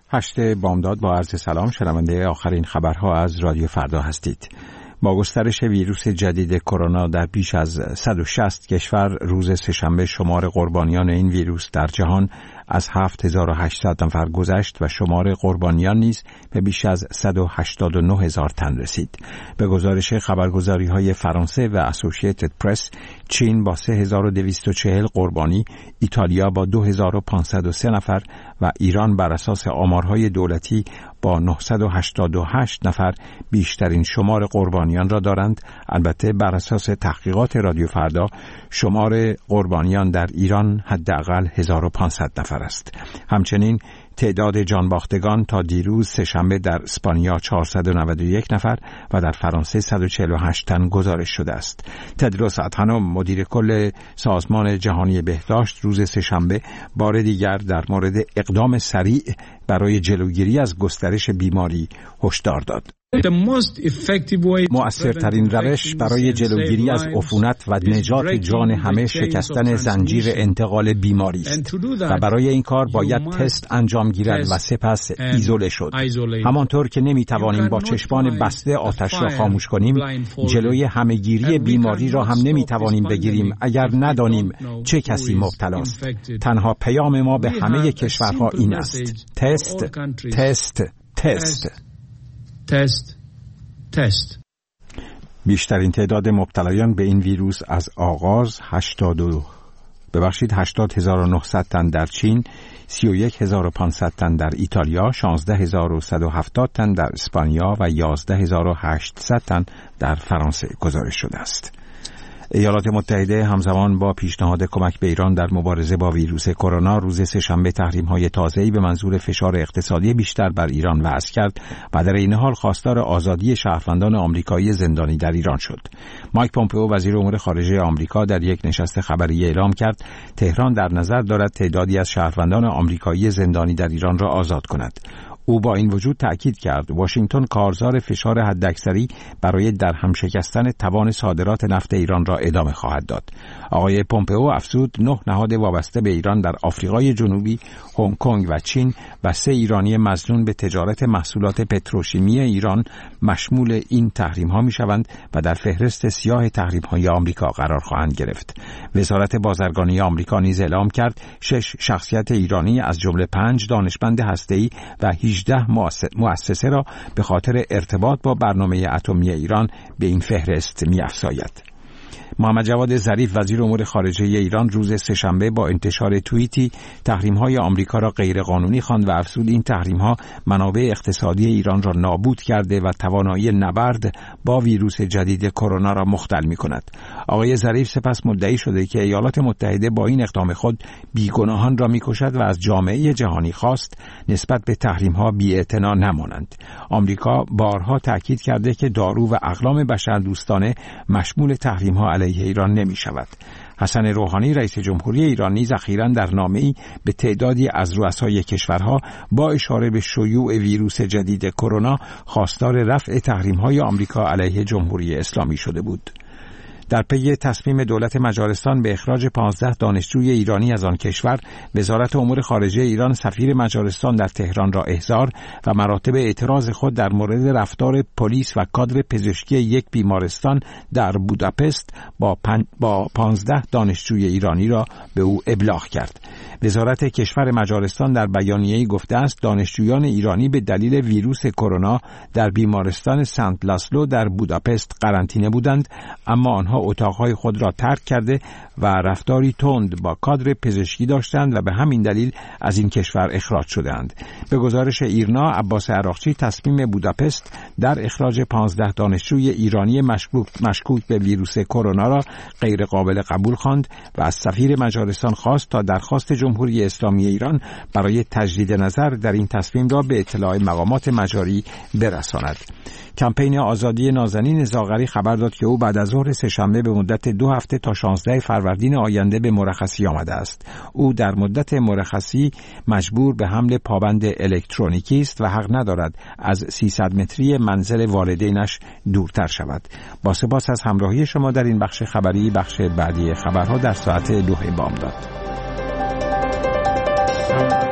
8 بامداد با عرض سلام. شنونده آخرین خبرها از رادیو فردا هستید. با گسترش ویروس جدید کرونا در بیش از 160 کشور روز سه‌شنبه شمار قربانیان این ویروس در جهان از 7800 نفر گذشت و شمار قربانیان نیز به بیش از 189,000 تن رسید. به گزارش خبرگزاری‌های فرانسه و اسوسییتد پرس، چین با 3240 قربانی، ایتالیا با 2503 نفر و ایران بر اساس آمارهای دولتی با 988 نفر بیشترین شمار قربانیان را دارند. البته بر اساس تحقیقات رادیو فردا شمار قربانیان در ایران حداقل 1500 نفر است. همچنین تعداد جانباختگان تا دیروز سه‌شنبه در اسپانیا 491 نفر و در فرانسه 148 تن گزارش شده است. تدروس ادحانوم مدیر کل سازمان جهانی بهداشت روز سه‌شنبه بار دیگر در مورد اقدام سریع برای جلوگیری از گسترش بیماری هشدار داد. مؤثرترین روش برای جلوگیری از عفونت و نجات جان همه شکستن زنجیر انتقال بیماری است و برای این کار باید تست انجام گیرد و سپس ایزوله شد. همانطور که نمیتوانیم با چشمان بسته آتش را خاموش کنیم، جلوی همهگیری بیماری را هم نمیتوانیم بگیریم اگر ندانیم چه کسی مبتلاست. تنها پیام ما به همه کشورها این است: تست، تست، تست. تست. بیشترین تعداد مبتلایان به این ویروس از آغاز 80,900 تن در چین، 31,500 تن در ایتالیا، 16,170 تن در اسپانیا و 11,800 تن در فرانسه گزارش شده است. ایالات متحده همزمان با پیشنهاد کمک به ایران در مبارزه با ویروس کرونا روز سه‌شنبه تحریم‌های تازه‌ای به منظور فشار اقتصادی بیشتر بر ایران وضع کرد و در این حال خواستار آزادی شهروندان آمریکایی زندانی در ایران شد. مایک پومپئو وزیر امور خارجه آمریکا در یک نشست خبری اعلام کرد تهران در نظر دارد تعدادی از شهروندان آمریکایی زندانی در ایران را آزاد کند. او با این وجود تأکید کرد واشنگتن کارزار فشار حداکثری برای درهم شکستن توان صادرات نفت ایران را ادامه خواهد داد. آقای پومپئو افزود 9 نهاد وابسته به ایران در آفریقای جنوبی، هنگ کنگ و چین و 3 ایرانی مظنون به تجارت محصولات پتروشیمی ایران مشمول این تحریم‌ها می‌شوند و در فهرست سیاه تحریم‌های آمریکا قرار خواهند گرفت. وزارت بازرگانی آمریکا نیز اعلام کرد 6 شخصیت ایرانی از جمله 5 دانشمند هسته‌ای و 18 مؤسسه را به خاطر ارتباط با برنامه اتمی ایران به این فهرست می‌افزاید. محمد جواد ظریف وزیر امور خارجه ایران روز سه‌شنبه با انتشار توییتی تحریم‌های آمریکا را غیرقانونی خواند و افزود این تحریم‌ها منابع اقتصادی ایران را نابود کرده و توانایی نبرد با ویروس جدید کرونا را مختل می‌کند. آقای ظریف سپس مدعی شده که ایالات متحده با این اقدام خود بیگناهان را می‌کشد و از جامعه جهانی خواست نسبت به تحریم‌ها بی‌اعتنا نمانند. آمریکا بارها تاکید کرده که دارو و اقلام بشردوستانه مشمول تحریم‌ها علیه ایران نمی شود. حسن روحانی رئیس جمهوری ایران نیز اخیراً در نامه‌ای به تعدادی از رؤسای کشورها با اشاره به شیوع ویروس جدید کرونا خواستار رفع تحریم‌های آمریکا علیه جمهوری اسلامی شده بود. در پی تصمیم دولت مجارستان به اخراج 15 دانشجوی ایرانی از آن کشور، وزارت امور خارجه ایران سفیر مجارستان در تهران را احضار و مراتب اعتراض خود در مورد رفتار پلیس و کادر پزشکی یک بیمارستان در بوداپست با 15 دانشجوی ایرانی را به او ابلاغ کرد. وزارت کشور مجارستان در بیانیه‌ای گفته است دانشجویان ایرانی به دلیل ویروس کرونا در بیمارستان سنت لاسلو در بوداپست قرنطینه بودند، اما آنها اتاقهای خود را ترک کرده و رفتاری تند با کادر پزشکی داشتند و به همین دلیل از این کشور اخراج شدند. به گزارش ایرنا، عباس عراقچی تصمیم بوداپست در اخراج 15 دانشجوی ایرانی مشکوک به ویروس کرونا را غیر قابل قبول خواند و از سفیر مجارستان خواست تا درخواست جمهوری اسلامی ایران برای تجدید نظر در این تصمیم را به اطلاع مقامات مجاری برساند. کمپین آزادی نازنین زاغری خبر داد که او بعد از ظهر سه‌شنبه به مدت 2 هفته تا 16 فروردین آینده به مرخصی آمده است. او در مدت مرخصی مجبور به حمل پابند الکترونیکی است و حق ندارد از 300 متری منزل والدینش دورتر شود. با سپاس از همراهی شما در این بخش خبری، بخش بعدی خبرها در ساعت 2 بامداد.